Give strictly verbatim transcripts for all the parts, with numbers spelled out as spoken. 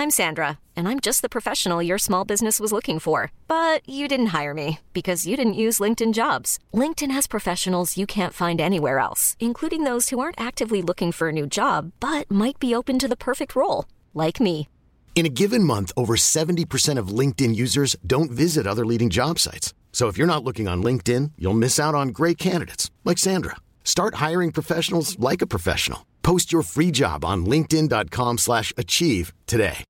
I'm Sandra, and I'm just the professional your small business was looking for. But you didn't hire me because you didn't use LinkedIn Jobs. LinkedIn has professionals you can't find anywhere else, including those who aren't actively looking for a new job, but might be open to the perfect role, like me. In a given month, over seventy percent of LinkedIn users don't visit other leading job sites. So if you're not looking on LinkedIn, you'll miss out on great candidates like Sandra. Start hiring professionals like a professional. Post your free job on linkedin dot com slash achieve today.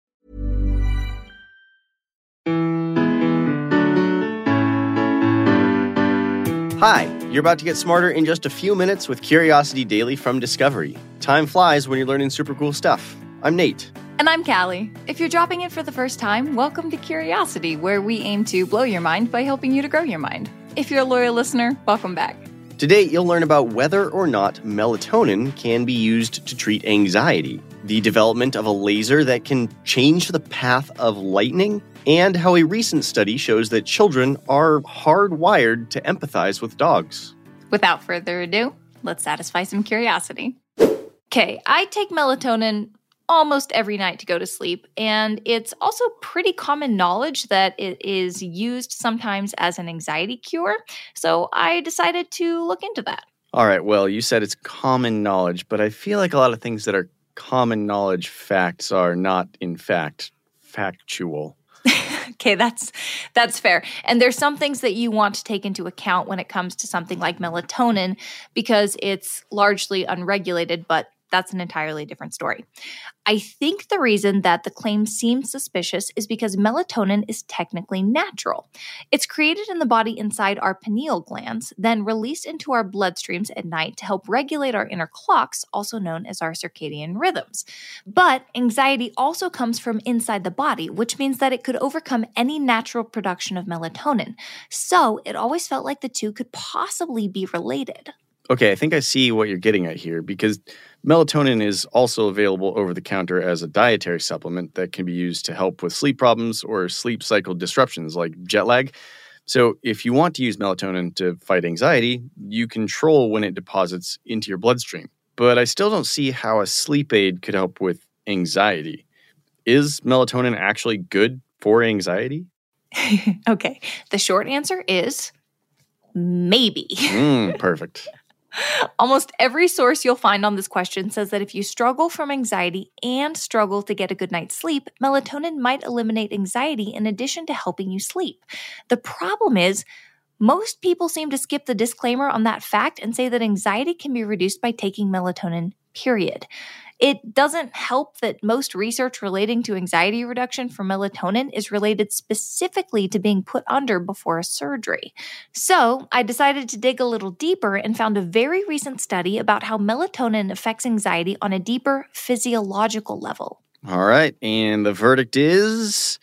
Hi, you're about to get smarter in just a few minutes with Curiosity Daily from Discovery. Time flies when you're learning super cool stuff. I'm Nate. And I'm Callie. If you're dropping in for the first time, welcome to Curiosity, where we aim to blow your mind by helping you to grow your mind. If you're a loyal listener, welcome back. Today, you'll learn about whether or not melatonin can be used to treat anxiety, the development of a laser that can change the path of lightning, and how a recent study shows that children are hardwired to empathize with dogs. Without further ado, let's satisfy some curiosity. Okay, I take melatonin almost every night to go to sleep, and it's also pretty common knowledge that it is used sometimes as an anxiety cure, so I decided to look into that. All right, well, you said it's common knowledge, but I feel like a lot of things that are common knowledge facts are not, in fact, factual. Okay, that's that's fair. And there's some things that you want to take into account when it comes to something like melatonin because it's largely unregulated, but that's an entirely different story. I think the reason that the claim seems suspicious is because melatonin is technically natural. It's created in the body inside our pineal glands, then released into our bloodstreams at night to help regulate our inner clocks, also known as our circadian rhythms. But anxiety also comes from inside the body, which means that it could overcome any natural production of melatonin. So it always felt like the two could possibly be related. Okay, I think I see what you're getting at here because melatonin is also available over the counter as a dietary supplement that can be used to help with sleep problems or sleep cycle disruptions like jet lag. So if you want to use melatonin to fight anxiety, you control when it deposits into your bloodstream. But I still don't see how a sleep aid could help with anxiety. Is melatonin actually good for anxiety? Okay, the short answer is maybe. Mm, perfect. Almost every source you'll find on this question says that if you struggle from anxiety and struggle to get a good night's sleep, melatonin might eliminate anxiety in addition to helping you sleep. The problem is, most people seem to skip the disclaimer on that fact and say that anxiety can be reduced by taking melatonin, period. It doesn't help that most research relating to anxiety reduction for melatonin is related specifically to being put under before a surgery. So I decided to dig a little deeper and found a very recent study about how melatonin affects anxiety on a deeper physiological level. All right, and the verdict is...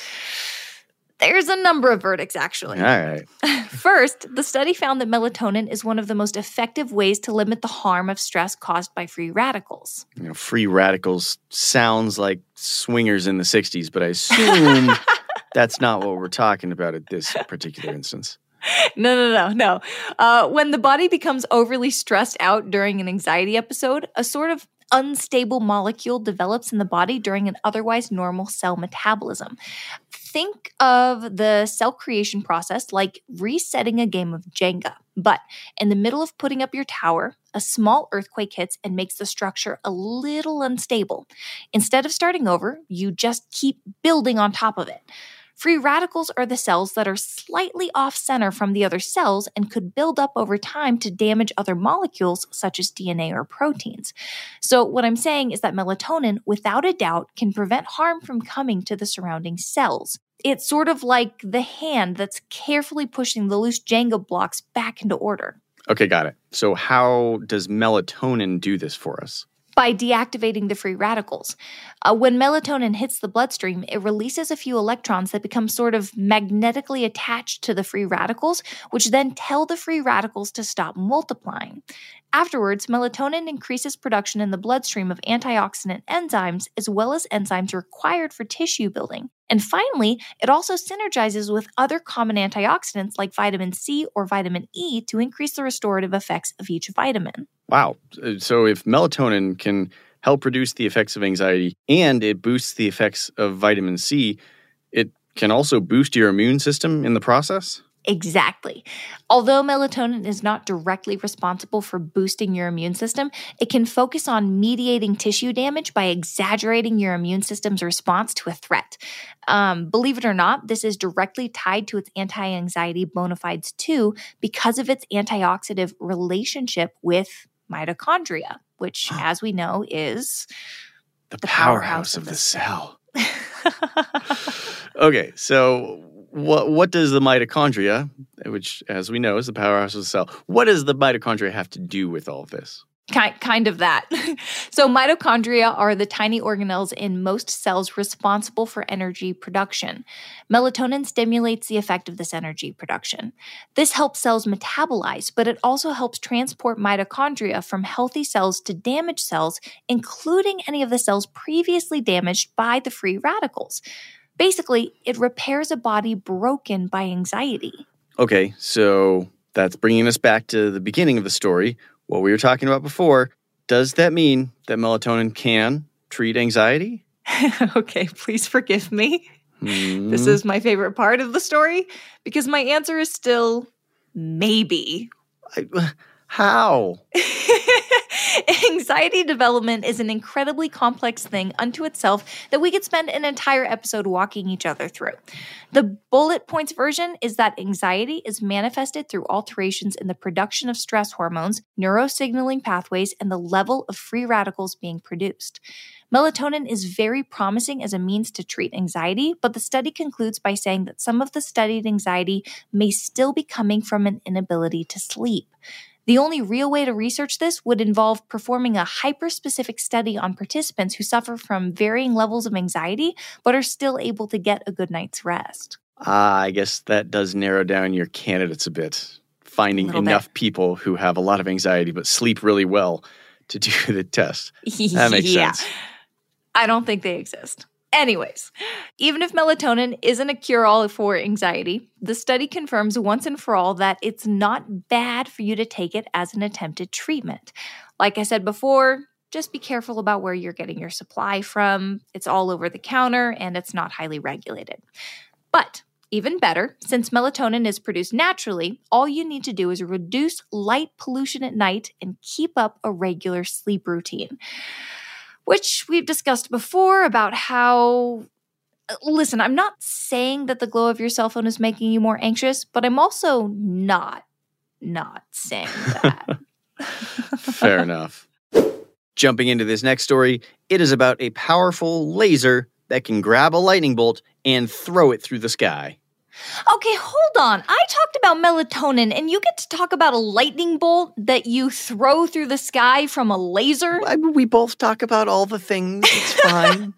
There's a number of verdicts, actually. All right. First, the study found that melatonin is one of the most effective ways to limit the harm of stress caused by free radicals. You know, free radicals sounds like swingers in the sixties, but I assume that's not what we're talking about at this particular instance. No, no, no, no. Uh, when the body becomes overly stressed out during an anxiety episode, a sort of unstable molecule develops in the body during an otherwise normal cell metabolism. Think of the cell creation process like resetting a game of Jenga. But in the middle of putting up your tower, a small earthquake hits and makes the structure a little unstable. Instead of starting over, you just keep building on top of it. Free radicals are the cells that are slightly off-center from the other cells and could build up over time to damage other molecules such as D N A or proteins. So what I'm saying is that melatonin, without a doubt, can prevent harm from coming to the surrounding cells. It's sort of like the hand that's carefully pushing the loose Jenga blocks back into order. Okay, got it. So how does melatonin do this for us? By deactivating the free radicals. Uh, when melatonin hits the bloodstream, it releases a few electrons that become sort of magnetically attached to the free radicals, which then tell the free radicals to stop multiplying. Afterwards, melatonin increases production in the bloodstream of antioxidant enzymes, as well as enzymes required for tissue building. And finally, it also synergizes with other common antioxidants like vitamin C or vitamin E to increase the restorative effects of each vitamin. Wow. So if melatonin can help reduce the effects of anxiety, and it boosts the effects of vitamin C. It can also boost your immune system in the process? Exactly. Although melatonin is not directly responsible for boosting your immune system, it can focus on mediating tissue damage by exaggerating your immune system's response to a threat. Um, believe it or not, this is directly tied to its anti-anxiety bona fides too because of its antioxidant relationship with mitochondria, which, as we know, is the, the powerhouse, powerhouse of, of the, the cell. Okay, so what what does the mitochondria, which, as we know, is the powerhouse of the cell, what does the mitochondria have to do with all of this? Kind, kind of that. So mitochondria are the tiny organelles in most cells responsible for energy production. Melatonin stimulates the effect of this energy production. This helps cells metabolize, but it also helps transport mitochondria from healthy cells to damaged cells, including any of the cells previously damaged by the free radicals. Basically, it repairs a body broken by anxiety. Okay, so that's bringing us back to the beginning of the story, what we were talking about before. Does that mean that melatonin can treat anxiety? Okay, please forgive me. Hmm. This is my favorite part of the story because my answer is still maybe. I, how? Anxiety development is an incredibly complex thing unto itself that we could spend an entire episode walking each other through. The bullet points version is that anxiety is manifested through alterations in the production of stress hormones, neurosignaling pathways, and the level of free radicals being produced. Melatonin is very promising as a means to treat anxiety, but the study concludes by saying that some of the studied anxiety may still be coming from an inability to sleep. The only real way to research this would involve performing a hyper-specific study on participants who suffer from varying levels of anxiety but are still able to get a good night's rest. Ah, I guess that does narrow down your candidates a bit. Finding enough bit. people who have a lot of anxiety but sleep really well to do the test. That makes yeah. sense. I don't think they exist. Anyways, even if melatonin isn't a cure-all for anxiety, the study confirms once and for all that it's not bad for you to take it as an attempted treatment. Like I said before, just be careful about where you're getting your supply from. It's all over the counter and it's not highly regulated. But even better, since melatonin is produced naturally, all you need to do is reduce light pollution at night and keep up a regular sleep routine. Which we've discussed before about how, listen, I'm not saying that the glow of your cell phone is making you more anxious, but I'm also not, not saying that. Fair enough. Jumping into this next story, it is about a powerful laser that can grab a lightning bolt and throw it through the sky. Okay, hold on. I talked about melatonin, and you get to talk about a lightning bolt that you throw through the sky from a laser? I mean, we both talk about all the things. It's fine.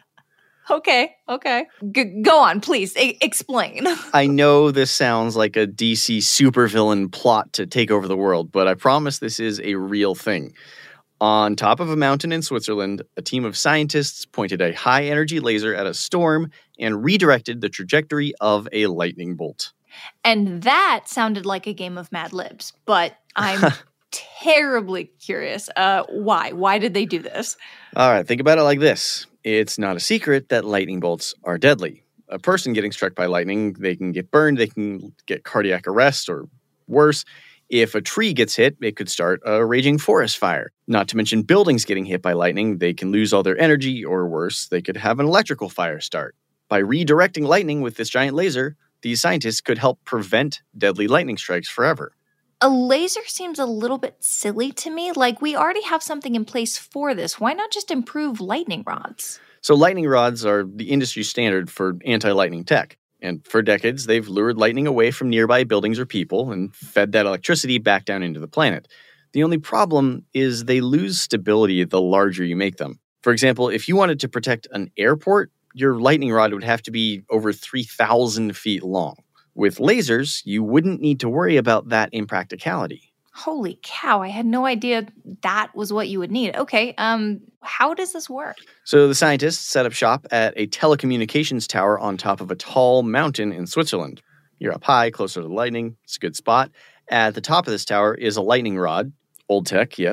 Okay, okay. G- go on, please. I- explain. I know this sounds like a D C supervillain plot to take over the world, but I promise this is a real thing. On top of a mountain in Switzerland, a team of scientists pointed a high-energy laser at a storm and redirected the trajectory of a lightning bolt. And that sounded like a game of Mad Libs, but I'm terribly curious. Uh, why? Why did they do this? All right, think about it like this. It's not a secret that lightning bolts are deadly. A person getting struck by lightning, they can get burned, they can get cardiac arrest, or worse. If a tree gets hit, it could start a raging forest fire. Not to mention buildings getting hit by lightning, they can lose all their energy, or worse, they could have an electrical fire start. By redirecting lightning with this giant laser, these scientists could help prevent deadly lightning strikes forever. A laser seems a little bit silly to me. Like, we already have something in place for this. Why not just improve lightning rods? So lightning rods are the industry standard for anti-lightning tech. And for decades, they've lured lightning away from nearby buildings or people and fed that electricity back down into the planet. The only problem is they lose stability the larger you make them. For example, if you wanted to protect an airport, your lightning rod would have to be over three thousand feet long. With lasers, you wouldn't need to worry about that impracticality. Holy cow, I had no idea that was what you would need. Okay, um, how does this work? So the scientists set up shop at a telecommunications tower on top of a tall mountain in Switzerland. You're up high, closer to the lightning. It's a good spot. At the top of this tower is a lightning rod, old tech, yes,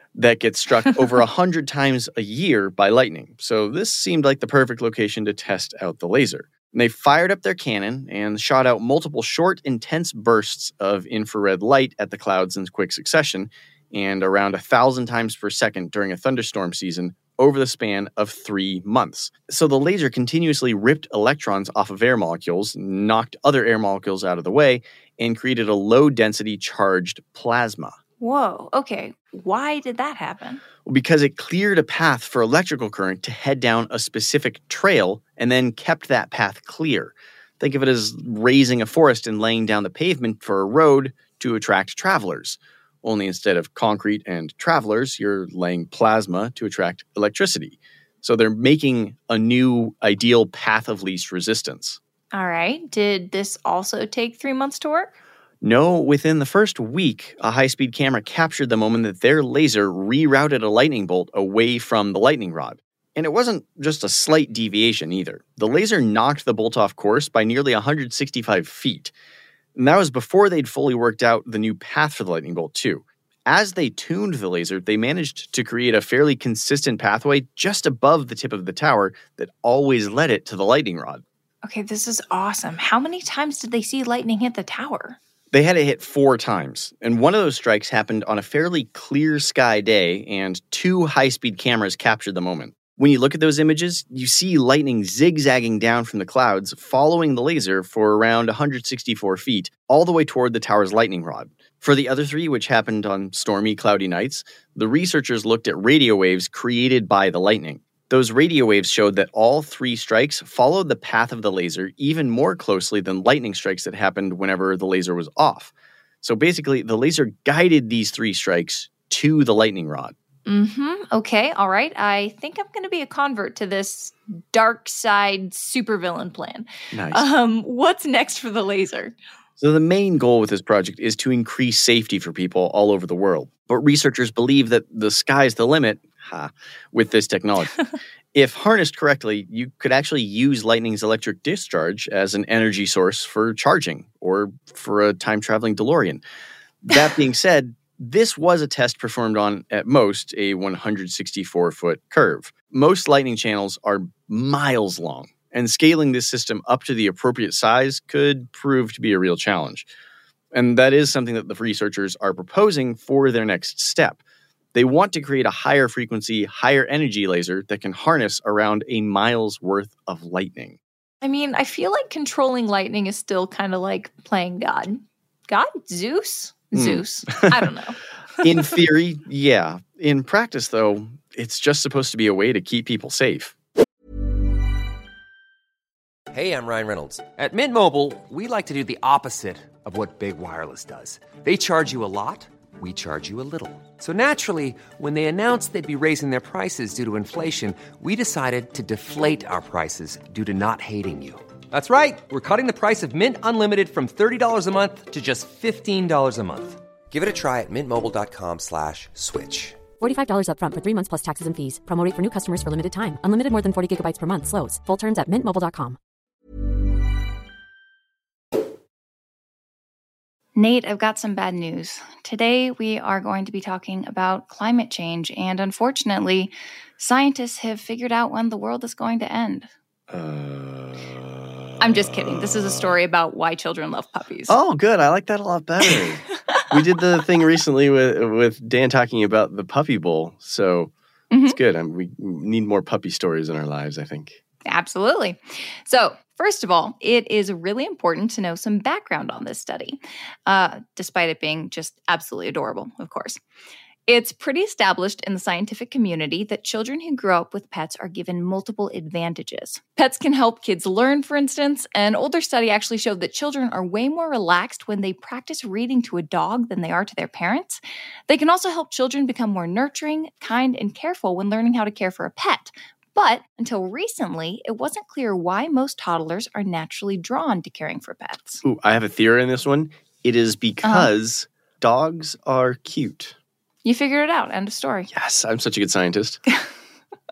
that gets struck over one hundred times a year by lightning. So this seemed like the perfect location to test out the laser. And they fired up their cannon and shot out multiple short, intense bursts of infrared light at the clouds in quick succession, and around a thousand times per second during a thunderstorm season over the span of three months. So the laser continuously ripped electrons off of air molecules, knocked other air molecules out of the way, and created a low-density charged plasma. Whoa, okay. Why did that happen? Because it cleared a path for electrical current to head down a specific trail and then kept that path clear. Think of it as raising a forest and laying down the pavement for a road to attract travelers. Only instead of concrete and travelers, you're laying plasma to attract electricity. So they're making a new ideal path of least resistance. All right. Did this also take three months to work? No, within the first week, a high-speed camera captured the moment that their laser rerouted a lightning bolt away from the lightning rod. And it wasn't just a slight deviation either. The laser knocked the bolt off course by nearly one hundred sixty-five feet. And that was before they'd fully worked out the new path for the lightning bolt, too. As they tuned the laser, they managed to create a fairly consistent pathway just above the tip of the tower that always led it to the lightning rod. Okay, this is awesome. How many times did they see lightning hit the tower? They had it hit four times, and one of those strikes happened on a fairly clear sky day, and two high-speed cameras captured the moment. When you look at those images, you see lightning zigzagging down from the clouds, following the laser for around one hundred sixty-four feet, all the way toward the tower's lightning rod. For the other three, which happened on stormy, cloudy nights, the researchers looked at radio waves created by the lightning. Those radio waves showed that all three strikes followed the path of the laser even more closely than lightning strikes that happened whenever the laser was off. So basically, the laser guided these three strikes to the lightning rod. Mm-hmm. Okay, all right. I think I'm going to be a convert to this dark side supervillain plan. Nice. Um, what's next for the laser? So the main goal with this project is to increase safety for people all over the world. But researchers believe that the sky's the limit ha, with this technology. If harnessed correctly, you could actually use lightning's electric discharge as an energy source for charging or for a time-traveling DeLorean. That being said, this was a test performed on, at most, a one hundred sixty-four foot curve. Most lightning channels are miles long, and scaling this system up to the appropriate size could prove to be a real challenge. And that is something that the researchers are proposing for their next step. They want to create a higher frequency, higher energy laser that can harness around a mile's worth of lightning. I mean, I feel like controlling lightning is still kind of like playing God. God? Zeus? Mm. Zeus. I don't know. In theory, yeah. In practice, though, it's just supposed to be a way to keep people safe. Hey, I'm Ryan Reynolds. At Mint Mobile, we like to do the opposite of what Big Wireless does. They charge you a lot, we charge you a little. So naturally, when they announced they'd be raising their prices due to inflation, we decided to deflate our prices due to not hating you. That's right. We're cutting the price of Mint Unlimited from thirty dollars a month to just fifteen dollars a month. Give it a try at mintmobile.com slash switch. forty-five dollars up front for three months plus taxes and fees. Promo rate for new customers for limited time. Unlimited more than forty gigabytes per month. Slows full terms at mint mobile dot com. Nate, I've got some bad news. Today, we are going to be talking about climate change, and unfortunately, scientists have figured out when the world is going to end. Uh, I'm just kidding. This is a story about why children love puppies. Oh, good. I like that a lot better. We did the thing recently with with Dan talking about the puppy bowl, so mm-hmm. It's good. I mean, we need more puppy stories in our lives, I think. Absolutely. So, first of all, it is really important to know some background on this study, uh, despite it being just absolutely adorable, of course. It's pretty established in the scientific community that children who grow up with pets are given multiple advantages. Pets can help kids learn, for instance. An older study actually showed that children are way more relaxed when they practice reading to a dog than they are to their parents. They can also help children become more nurturing, kind, and careful when learning how to care for a pet. But until recently, it wasn't clear why most toddlers are naturally drawn to caring for pets. Ooh, I have a theory in this one. It is because uh-huh. dogs are cute. You figured it out. End of story. Yes, I'm such a good scientist.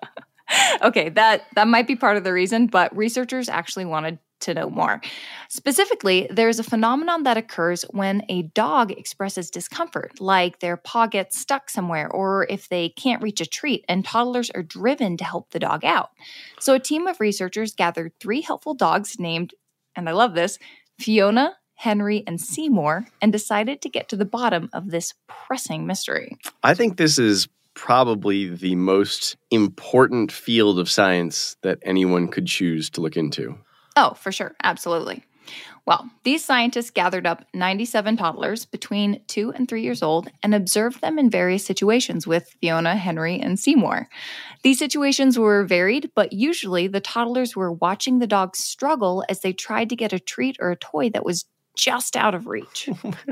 Okay, that, that might be part of the reason, but researchers actually wanted to know more. Specifically, there's a phenomenon that occurs when a dog expresses discomfort, like their paw gets stuck somewhere or if they can't reach a treat, and toddlers are driven to help the dog out. So a team of researchers gathered three helpful dogs named, and I love this, Fiona, Henry, and Seymour, and decided to get to the bottom of this pressing mystery. I think this is probably the most important field of science that anyone could choose to look into. Oh, for sure. Absolutely. Well, these scientists gathered up ninety-seven toddlers between two and three years old and observed them in various situations with Fiona, Henry, and Seymour. These situations were varied, but usually the toddlers were watching the dogs struggle as they tried to get a treat or a toy that was just out of reach.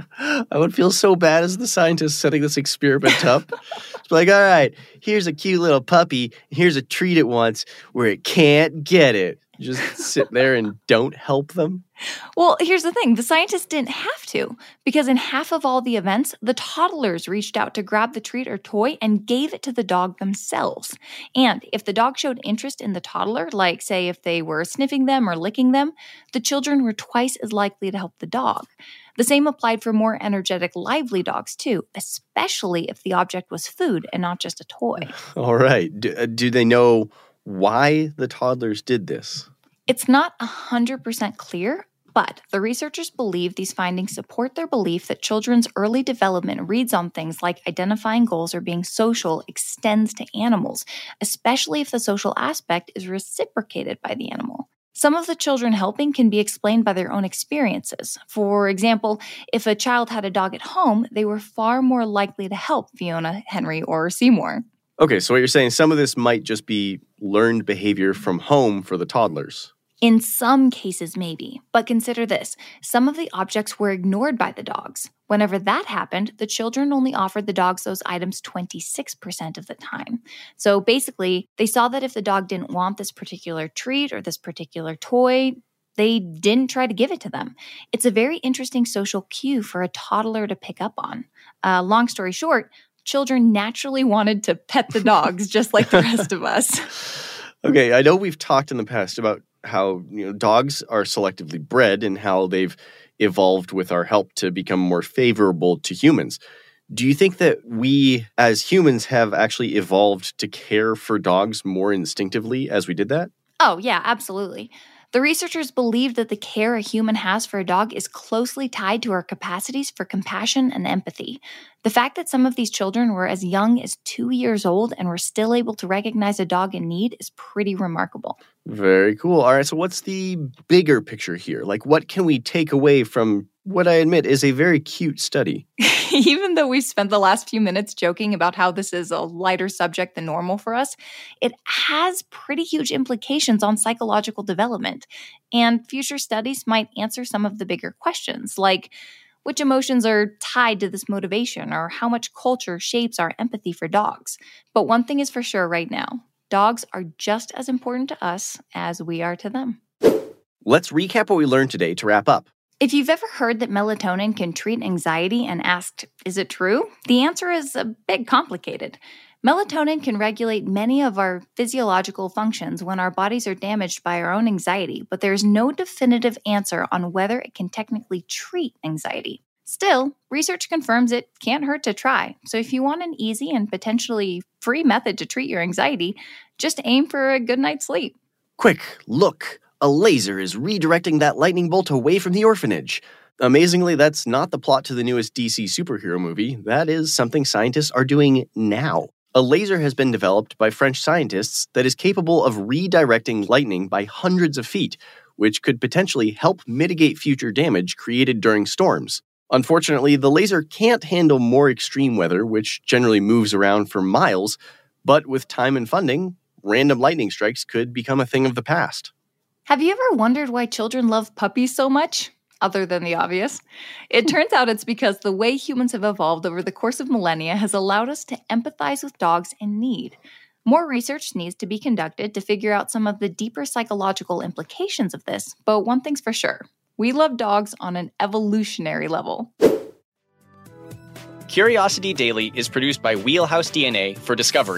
I would feel so bad as the scientist setting this experiment up. It's like, all right, here's a cute little puppy. Here's a treat it wants where it can't get it. Just sit there and don't help them? Well, here's the thing. The scientists didn't have to, because in half of all the events, the toddlers reached out to grab the treat or toy and gave it to the dog themselves. And if the dog showed interest in the toddler, like, say, if they were sniffing them or licking them, the children were twice as likely to help the dog. The same applied for more energetic, lively dogs, too, especially if the object was food and not just a toy. All right. Do, uh, do they know why the toddlers did this? It's not one hundred percent clear, but the researchers believe these findings support their belief that children's early development reads on things like identifying goals or being social extends to animals, especially if the social aspect is reciprocated by the animal. Some of the children helping can be explained by their own experiences. For example, if a child had a dog at home, they were far more likely to help Fiona, Henry, or Seymour. Okay, so what you're saying, some of this might just be learned behavior from home for the toddlers. In some cases, maybe. But consider this. Some of the objects were ignored by the dogs. Whenever that happened, the children only offered the dogs those items twenty-six percent of the time. So basically, they saw that if the dog didn't want this particular treat or this particular toy, they didn't try to give it to them. It's a very interesting social cue for a toddler to pick up on. Uh, long story short, children naturally wanted to pet the dogs just like the rest of us. Okay, I know we've talked in the past about how, you know, dogs are selectively bred and how they've evolved with our help to become more favorable to humans. Do you think that we as humans have actually evolved to care for dogs more instinctively as we did that? Oh, yeah, absolutely. The researchers believe that the care a human has for a dog is closely tied to our capacities for compassion and empathy. The fact that some of these children were as young as two years old and were still able to recognize a dog in need is pretty remarkable. Very cool. All right, so what's the bigger picture here? Like, what can we take away from what I admit is a very cute study? Even though we've spent the last few minutes joking about how this is a lighter subject than normal for us, it has pretty huge implications on psychological development. And future studies might answer some of the bigger questions, like which emotions are tied to this motivation or how much culture shapes our empathy for dogs. But one thing is for sure right now, dogs are just as important to us as we are to them. Let's recap what we learned today to wrap up. If you've ever heard that melatonin can treat anxiety and asked, is it true? The answer is a bit complicated. Melatonin can regulate many of our physiological functions when our bodies are damaged by our own anxiety, but there's no definitive answer on whether it can technically treat anxiety. Still, research confirms it can't hurt to try. So if you want an easy and potentially free method to treat your anxiety, just aim for a good night's sleep. Quick, look! A laser is redirecting that lightning bolt away from the orphanage. Amazingly, that's not the plot to the newest D C superhero movie. That is something scientists are doing now. A laser has been developed by French scientists that is capable of redirecting lightning by hundreds of feet, which could potentially help mitigate future damage created during storms. Unfortunately, the laser can't handle more extreme weather, which generally moves around for miles, but with time and funding, random lightning strikes could become a thing of the past. Have you ever wondered why children love puppies so much? Other than the obvious. It turns out it's because the way humans have evolved over the course of millennia has allowed us to empathize with dogs in need. More research needs to be conducted to figure out some of the deeper psychological implications of this, but one thing's for sure. We love dogs on an evolutionary level. Curiosity Daily is produced by Wheelhouse D N A for Discovery.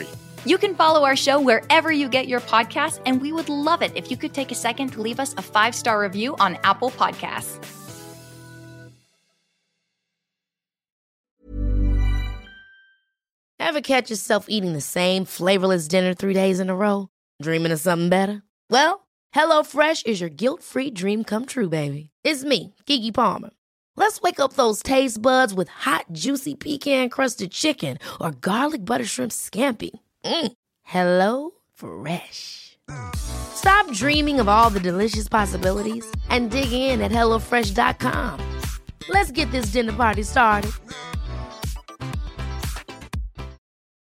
You can follow our show wherever you get your podcasts, and we would love it if you could take a second to leave us a five-star review on Apple Podcasts. Ever catch yourself eating the same flavorless dinner three days in a row? Dreaming of something better? Well, HelloFresh is your guilt-free dream come true, baby. It's me, Keke Palmer. Let's wake up those taste buds with hot, juicy pecan-crusted chicken or garlic butter shrimp scampi. Mm. Hello Fresh. Stop dreaming of all the delicious possibilities and dig in at HelloFresh dot com. Let's get this dinner party started.